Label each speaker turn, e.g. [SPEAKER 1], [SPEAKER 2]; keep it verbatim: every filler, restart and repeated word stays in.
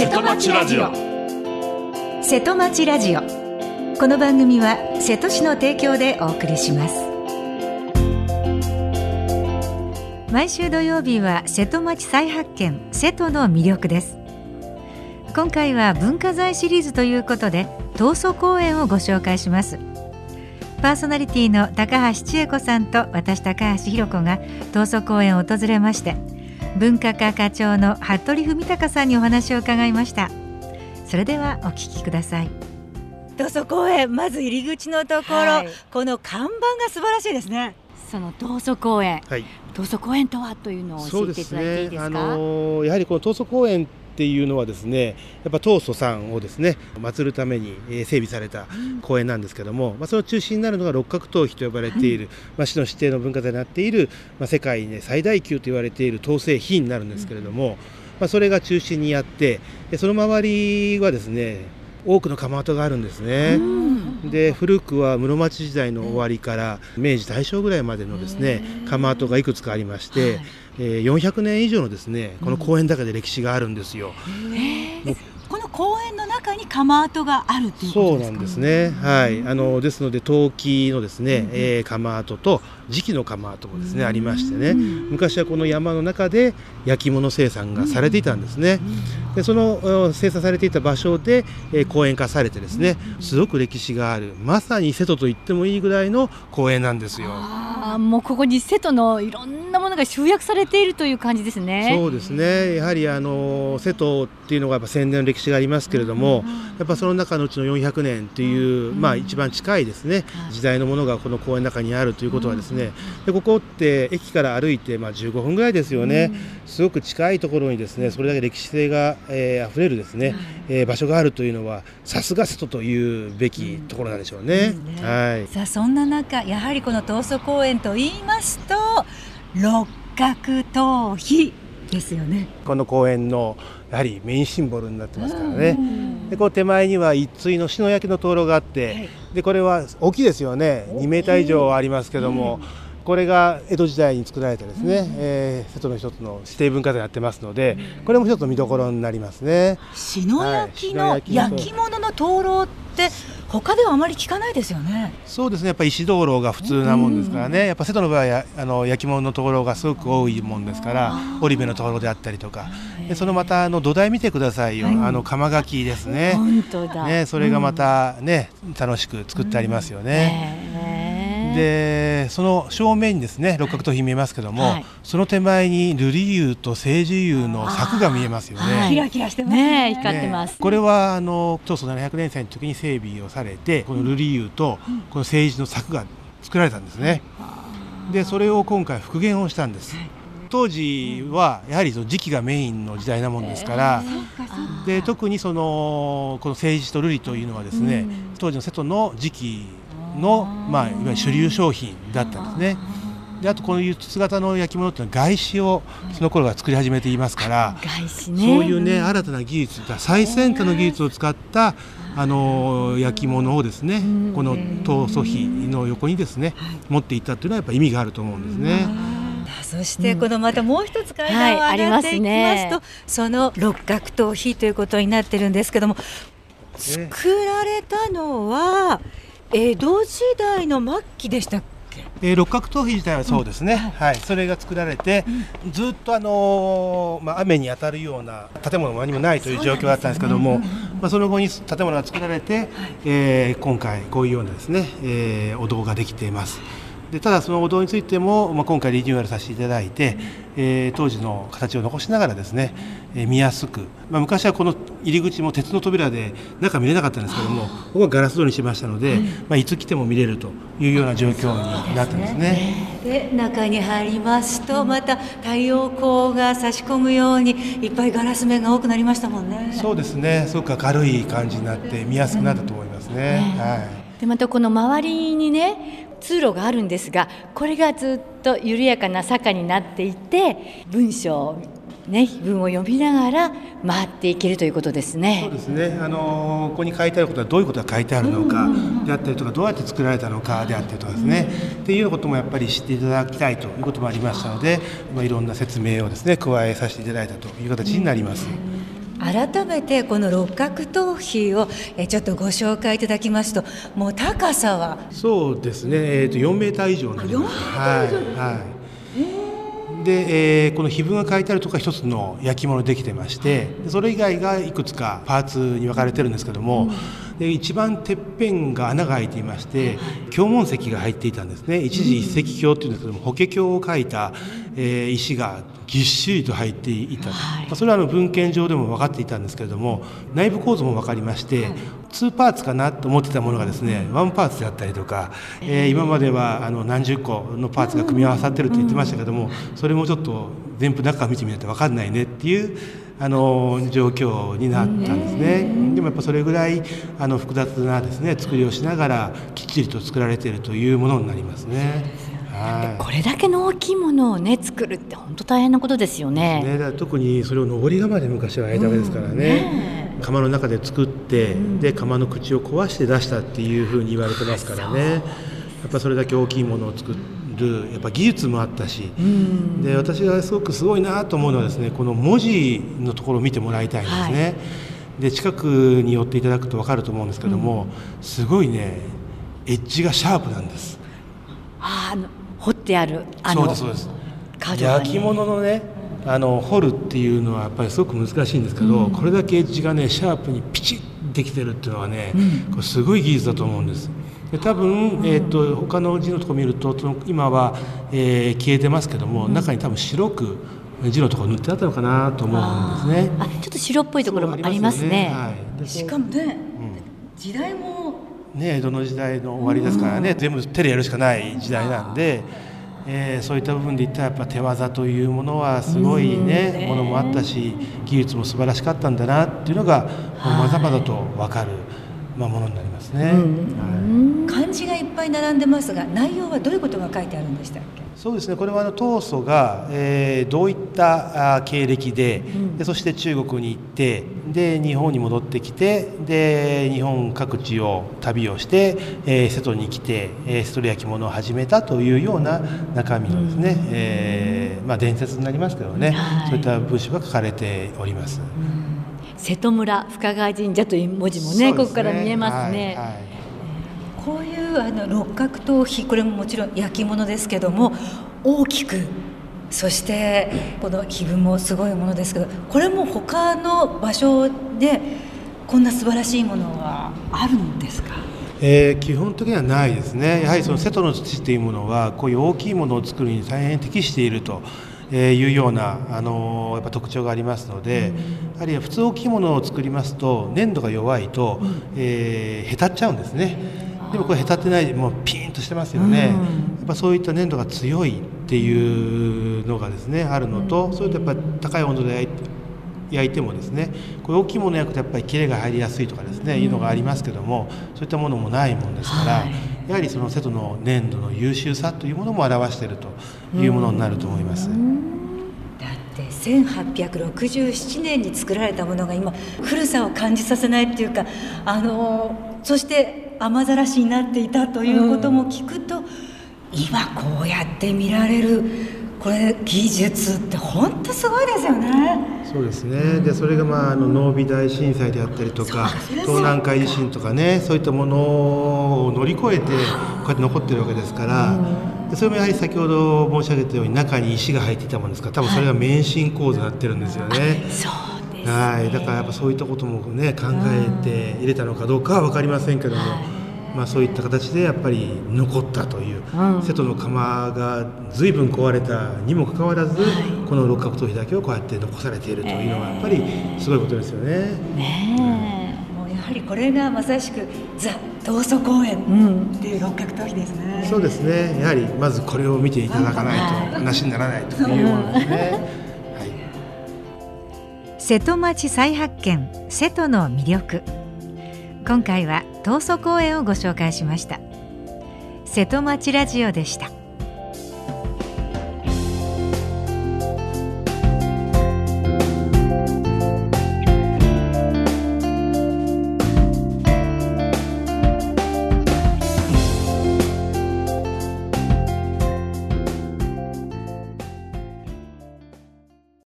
[SPEAKER 1] 瀬戸町ラジオ。
[SPEAKER 2] 瀬戸町ラジオ、この番組は瀬戸市の提供でお送りします。毎週土曜日は瀬戸町再発見、瀬戸の魅力です。今回は文化財シリーズということで東祖公園をご紹介します。パーソナリティの高橋千恵子さんと私高橋ひろ子が東祖公園を訪れまして、文化課課長の服部文隆さんにお話を伺いました。それではお聞きください。東祖公園、まず入り口のところ、はい、この看板が素晴らしいですね。
[SPEAKER 3] その東祖公園、はい、東祖公園とはというのを教えていただいていいですか？
[SPEAKER 4] そうですね、あのー、やはりこの東祖公園っていうのはですね、やっぱ東祖さんをですね祀るために整備された公園なんですけども、うん、まあ、その中心になるのが六角頭碑と呼ばれている、はい、まあ、市の指定の文化財になっている、まあ、世界、ね、最大級と言われている陶製碑になるんですけれども、うん、まあ、それが中心にあって、その周りはですね多くの窯跡があるんですね、うん、で古くは室町時代の終わりから明治大正ぐらいまでのですね窯跡がいくつかありまして、はい、えー、よんひゃくねん以上のですねこの公園だけで歴史があるんですよ。
[SPEAKER 2] へー、この公園の中に窯跡があるということですか？
[SPEAKER 4] そうなんですね、はい、あのですので陶器のですね、うん、えー、窯跡と磁器の窯跡もですね、うん、ありましてね、昔はこの山の中で焼き物生産がされていたんですね、うん、でその生産されていた場所で、えー、公園化されてですね、すごく歴史がある、まさに瀬戸と言ってもいいぐらいの公園なんですよ。
[SPEAKER 3] あ、もうここに瀬戸のいろんなものが集約されているという感じですね。
[SPEAKER 4] そうですね、やはりあの瀬戸っていうのがやっぱ戦前の歴史がありますけれども、やっぱその中のうちのよんひゃくねんっていう、まあ、一番近いですね時代のものがこの公園の中にあるということはですね、でここって駅から歩いてまあじゅうごふんぐらいですよね、すごく近いところにですねそれだけ歴史性が、えー、あふれるですね、えー、場所があるというのはさすが瀬戸というべきところなんでしょうね、うんね、はい、
[SPEAKER 2] さあそんな中、やはりこの東祖公園と言いますと六角頭碑ですよね。
[SPEAKER 4] この公園のやはりメインシンボルになってますからね。でこう手前には一対の篠焼きの灯籠があって、はい、でこれは大きいですよね。にメーター以上ありますけども、これが江戸時代に作られてですね、うん、えー、瀬戸の一つの指定文化財になってますので、これも一つの見どころになりますね。
[SPEAKER 2] 篠焼きの焼き物の灯籠って他ではあまり聞かないですよね。
[SPEAKER 4] そうですね、やっぱり石灯籠が普通なもんですからね、やっぱ瀬戸の場合はあの焼き物の灯籠がすごく多いもんですから、織部の灯籠であったりとか、でそのまたあの土台見てくださいよ、あの釜垣きですね。
[SPEAKER 3] 本当だ
[SPEAKER 4] ね、それがまたね、楽しく作ってありますよね。でその正面にですね六角頭碑見えますけども、はい、その手前に瑠璃釉と青磁釉の柵が見えますよね、
[SPEAKER 2] はい、キラキラしてますね、
[SPEAKER 3] ね、光ってます、
[SPEAKER 4] ね、これはあの東祖ななひゃくねん祭の時に整備をされて、この瑠璃釉とこの青磁の柵が作られたんですね、うん、でそれを今回復元をしたんです、はい、当時はやはりその磁器がメインの時代なもんですから、えー、で特にそのこの青磁と瑠璃というのはですね、うん、当時の瀬戸の磁器の、まあ、いわゆる主流商品だったんですね。であとこのいう筒型の焼き物っていうのは外紙をその頃から作り始めていますから、
[SPEAKER 3] 外紙ね、
[SPEAKER 4] そういうね新たな技術、最先端の技術を使ったあの焼き物をですね、この東祖碑の横にですね持っていったというのはやっぱり意味があると思うんですね。
[SPEAKER 2] そしてこのまたもう一つ階段を上がっていきますと、その六角頭碑ということになってるんですけども、作られたのは江戸時代の末期でしたっけ？
[SPEAKER 4] えー、六角頭碑自体はそうですね、うん、はいはい、それが作られて、うん、ずっと、あのーまあ、雨に当たるような建物も何もないという状況だったんですけども、 そ,、ね、まあ、その後に建物が作られて、はい、えー、今回こういうようなですね、えー、お堂ができています。でただそのお堂についても、まあ、今回リニューアルさせていただいて、えー、当時の形を残しながらですね、えー、見やすく、まあ、昔はこの入り口も鉄の扉で中見れなかったんですけども、ここはガラス戸にしましたので、まあ、いつ来ても見れるというような状況になったんですね。
[SPEAKER 2] で中に入りますとまた太陽光が差し込むようにいっぱいガラス面が多くなりましたもんね。
[SPEAKER 4] そうですね、すごく明るい感じになって見やすくなったと思いますね、うん、はい、
[SPEAKER 3] でまたこの周りにね通路があるんですが、これがずっと緩やかな坂になっていて、文章、ね、文を読みながら回っていけるということですね。
[SPEAKER 4] そうですね、あのー、ここに書いてあることはどういうことが書いてあるのかであったりとか、どうやって作られたのかであったりとかですね、っていうようなこともやっぱり知っていただきたいということもありましたので、まあ、いろんな説明をですね加えさせていただいたという形になります。
[SPEAKER 2] 改めてこの六角頭皮をえちょっとご紹介いただきますと、もう高さは
[SPEAKER 4] そうですね、えー、とよんメーター以上になります。はいはいで、えー、この碑文が書いてあるところが一つの焼き物できてまして、でそれ以外がいくつかパーツに分かれてるんですけども、うん、で一番てっぺんが穴が開いていまして、経文石が入っていたんですね。一時一石経っていうんですけども、法華経を書いた、えー、石がぎっしりと入っていた、はい、それはあの文献上でも分かっていたんですけれども、内部構造も分かりまして、はい、ツーパーツかなと思ってたものがですね、ワンパーツであったりとか、えー、今まではあの何十個のパーツが組み合わさってるって言ってましたけども、それもちょっと全部中見てみないと分かんないねっていうあの状況になったんですね。でもやっぱそれぐらいあの複雑なですね作りをしながらきっちりと作られているというものになりますね。
[SPEAKER 3] はい、これだけの大きいものをね作るって本当大変なことですよね。
[SPEAKER 4] ね、だから特にそれを上り窯で昔はやったわけですからね、うんね、窯の中で作って、うん、で窯の口を壊して出したっていうふうに言われてますからね。やっぱそれだけ大きいものを作るやっぱ技術もあったし、うん、で私がすごくすごいなと思うのはですね、この文字のところを見てもらいたいんですね、はい、で近くに寄っていただくと分かると思うんですけども、うん、すごいねエッジがシャープなんです。
[SPEAKER 3] あの彫ってあるあの
[SPEAKER 4] そうですそうです。焼き物のねあの彫るっていうのはやっぱりすごく難しいんですけど、うん、これだけエッジがねシャープにピチッできてるっていうのはね、うん、これすごい技術だと思うんです。で多分、えー、と他の字のところ見ると今は、えー、消えてますけども、うん、中に多分白く字のところ塗ってあったのかなと思うんですね。
[SPEAKER 3] あ、ちょっと白っぽいところもありますね。
[SPEAKER 2] はい、しかもね、うん、時代も
[SPEAKER 4] ね、江戸の時代の終わりですからね、うん、全部手でやるしかない時代なんで、えー、そういった部分で言ったらやっぱ手技というものはすごいね、うん、ものもあったし技術も素晴らしかったんだなっていうのがまざまざと分かる、まあ、ものになりますね、うん
[SPEAKER 2] はい、漢字がいっぱい並んでますが内容はどういうことが書いてあるんでしたっけ？
[SPEAKER 4] そうですね、これはあの当祖が、えー、どういったあ経歴 で,、うん、でそして中国に行ってで日本に戻ってきてで日本各地を旅をして、えー、瀬戸に来て、えー、瀬戸焼き物を始めたというような中身のですね、うんえーまあ、伝説になりますけどね、はい、そういった文章が書かれております、うん、
[SPEAKER 3] 瀬戸村深川神社という文字も ね, ねここから見えますね、はいはい、
[SPEAKER 2] こういうあの六角頭皮、これももちろん焼き物ですけども大きく、そしてこの碑文もすごいものですけど、これも他の場所でこんな素晴らしいものはあるんですか？
[SPEAKER 4] えー、基本的にはないですね。やはりその瀬戸の土というものはこういう大きいものを作るに大変適しているというような、あのー、やっぱ特徴がありますので、うん、やはり普通大きいものを作りますと粘土が弱いと、うんえー、へたっちゃうんですね。でもこれへたってない、もうピーンとしてますよね、うん、やっぱそういった粘土が強いっていうのがですねあるのと、うん、それとやっぱり高い温度で焼いて焼いてもですねこれ大きいものを焼くとやっぱり切れが入りやすいとかですね、うん、いうのがありますけども、そういったものもないもんですから、はい、やはりその瀬戸の粘土の優秀さというものも表しているというものになると思います、うん、
[SPEAKER 2] だってせんはっぴゃくろくじゅうななねんに作られたものが今古さを感じさせないっていうか、あのそして雨ざらしになっていたということも聞くと、うん、今こうやって見られるこれ技術って本当すごいですよね。
[SPEAKER 4] そうですね。でそれが、まあ、あの濃尾大震災であったりとか東南海地震とかね、そういったものを乗り越えてこうやって残ってるわけですから、うん、でそれもやはり先ほど申し上げたように中に石が入っていたものですから、多分それが免震構造になってるんですよね、はい、
[SPEAKER 3] そうですね。
[SPEAKER 4] はい、だからやっぱそういったこともね考えて入れたのかどうかは分かりませんけども、まあ、そういった形でやっぱり残ったという、うん、瀬戸の窯が随分壊れたにもかかわらず、はい、この六角頭皮だけをこうやって残されているというのはやっぱりすごいことですよね。
[SPEAKER 2] ねえ、うん、もうやはりこれがまさしくザ・東祖公園っていう六角頭皮ですね、うん、
[SPEAKER 4] そうですね。やはりまずこれを見ていただかないと話にならないというものですね、はい、
[SPEAKER 2] 瀬戸町再発見、瀬戸の魅力。今回は東祖公園をご紹介しました。瀬戸町ラジオでした。